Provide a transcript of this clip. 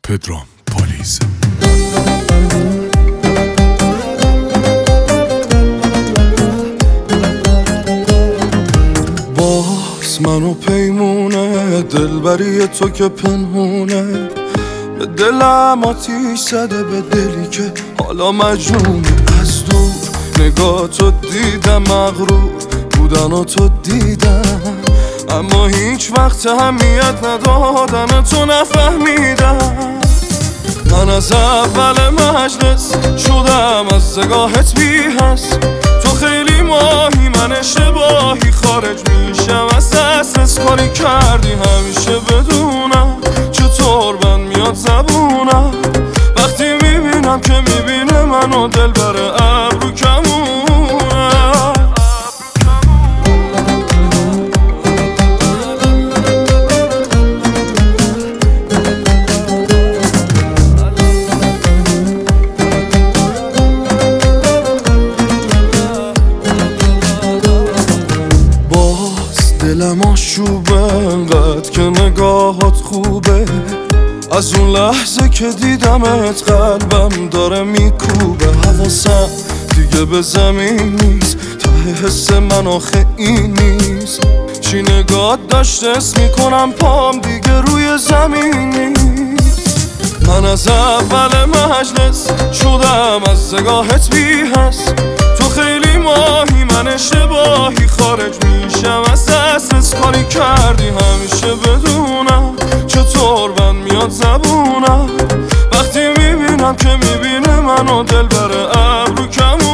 پدرام پالیز. باز منو پیمونه دلبری تو که پنهونه، به دلم آتیش زده، به دلی که حالا مجنونه. از دور نگاه تو دیدم، مغرور بودن و تو دیدم، اما هیچ وقت اهمیت ندادن تو نفهمیدم. من از اول مجلس شدم از نگاهت بی حس، تو خیلی ماهی من اشتباهی، خارج میشم از دسترس. کاری کردی همیشه بدونم چطور من میاد زبونم، وقتی میبینم که میبینه منو دل بره ابرو کمونه. دلم آشوبه انقدر که نگاهات خوبه، از اون لحظه که دیدمت قلبم داره میکوبه. حواسم دیگه به زمین نیست، ته حس من آخه این نیست، چی نگات داشته اسم میکنم پام دیگه روی زمین نیست. من از اول مجلس شدم از نگاهت بی حس، تو خیلی ماهی من اشتباهی، خارج میشم از دسترس. کاری کردی همیشه بدونم چطور من میاد زبونم، وقتی میبینم که میبینه منو دل بره ابرو کمونه.